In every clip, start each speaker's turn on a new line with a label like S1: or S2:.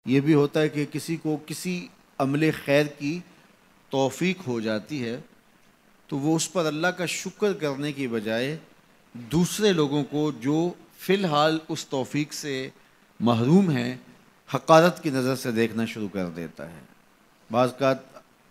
S1: یہ بھی ہوتا ہے کہ کسی کو کسی عمل خیر کی توفیق ہو جاتی ہے تو وہ اس پر اللہ کا شکر کرنے کی بجائے دوسرے لوگوں کو جو فی الحال اس توفیق سے محروم ہیں حقارت کی نظر سے دیکھنا شروع کر دیتا ہے۔ بعض اوقات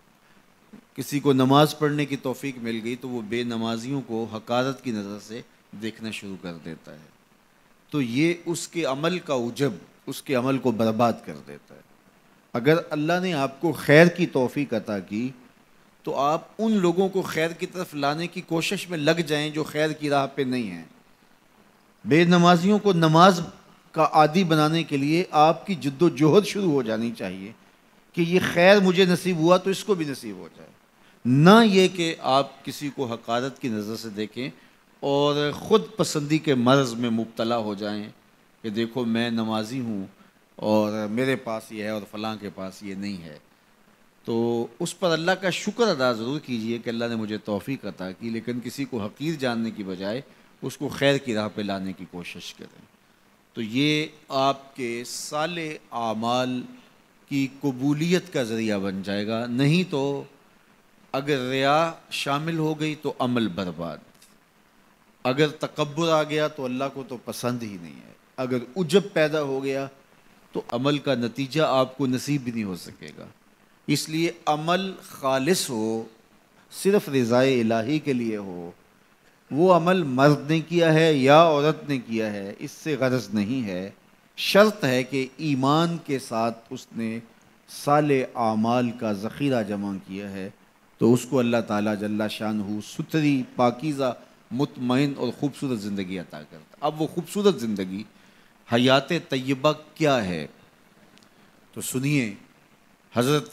S1: کسی کو نماز پڑھنے کی توفیق مل گئی تو وہ بے نمازیوں کو حقارت کی نظر سے دیکھنا شروع کر دیتا ہے، تو یہ اس کے عمل کا عجب اس کے عمل کو برباد کر دیتا ہے۔ اگر اللہ نے آپ کو خیر کی توفیق عطا کی تو آپ ان لوگوں کو خیر کی طرف لانے کی کوشش میں لگ جائیں جو خیر کی راہ پہ نہیں ہیں۔ بے نمازیوں کو نماز کا عادی بنانے کے لیے آپ کی جد و جہد شروع ہو جانی چاہیے کہ یہ خیر مجھے نصیب ہوا تو اس کو بھی نصیب ہو جائے، نہ یہ کہ آپ کسی کو حقارت کی نظر سے دیکھیں اور خود پسندی کے مرض میں مبتلا ہو جائیں کہ دیکھو میں نمازی ہوں اور میرے پاس یہ ہے اور فلاں کے پاس یہ نہیں ہے۔ تو اس پر اللہ کا شکر ادا ضرور کیجئے کہ اللہ نے مجھے توفیق عطا کی، لیکن کسی کو حقیر جاننے کی بجائے اس کو خیر کی راہ پہ لانے کی کوشش کریں۔ تو یہ آپ کے صالح اعمال کی قبولیت کا ذریعہ بن جائے گا، نہیں تو اگر ریا شامل ہو گئی تو عمل برباد، اگر تکبر آ گیا تو اللہ کو تو پسند ہی نہیں ہے، اگر عجب پیدا ہو گیا تو عمل کا نتیجہ آپ کو نصیب بھی نہیں ہو سکے گا۔ اس لیے عمل خالص ہو، صرف رضائے الہی کے لیے ہو، وہ عمل مرد نے کیا ہے یا عورت نے کیا ہے اس سے غرض نہیں ہے، شرط ہے کہ ایمان کے ساتھ اس نے صالح اعمال کا ذخیرہ جمع کیا ہے تو اس کو اللہ تعالیٰ جل شانہ ستھری پاکیزہ مطمئن اور خوبصورت زندگی عطا کرتا۔ اب وہ خوبصورت زندگی حیات طیبہ کیا ہے تو سنیے، حضرت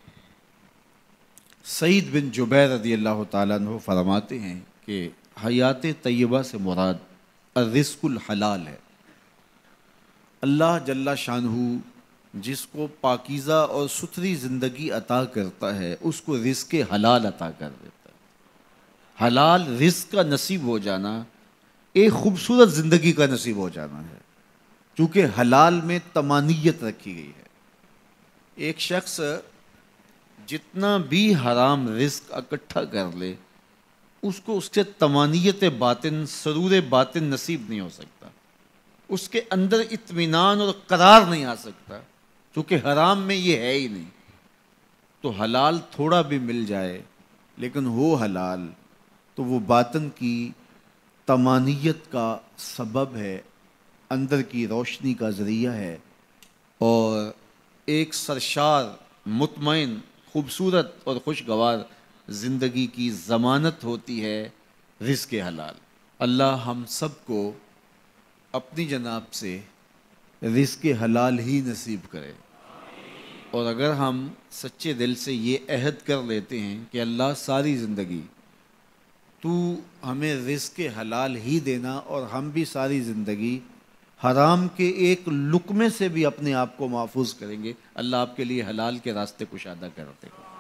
S1: سعید بن جبیر رضی اللہ تعالیٰ عنہ فرماتے ہیں کہ حیات طیبہ سے مراد الرزق الحلال ہے۔ اللہ جل شانہ جس کو پاکیزہ اور ستھری زندگی عطا کرتا ہے اس کو رزق حلال عطا کر دیتا ہے۔ حلال رزق کا نصیب ہو جانا ایک خوبصورت زندگی کا نصیب ہو جانا ہے، چونکہ حلال میں طمانیت رکھی گئی ہے۔ ایک شخص جتنا بھی حرام رزق اکٹھا کر لے اس کو اس سے طمانیت باطن، سرور باطن نصیب نہیں ہو سکتا، اس کے اندر اطمینان اور قرار نہیں آ سکتا، کیونکہ حرام میں یہ ہے ہی نہیں۔ تو حلال تھوڑا بھی مل جائے لیکن ہو حلال تو وہ باطن کی طمانیت کا سبب ہے، اندر کی روشنی کا ذریعہ ہے، اور ایک سرشار مطمئن خوبصورت اور خوشگوار زندگی کی ضمانت ہوتی ہے رزق حلال۔ اللہ ہم سب کو اپنی جناب سے رزق حلال ہی نصیب کرے، اور اگر ہم سچے دل سے یہ عہد کر لیتے ہیں کہ اللہ ساری زندگی تو ہمیں رزق حلال ہی دینا اور ہم بھی ساری زندگی حرام کے ایک لقمے سے بھی اپنے آپ کو محفوظ کریں گے، اللہ آپ کے لیے حلال کے راستے کشادہ کرتے ہیں۔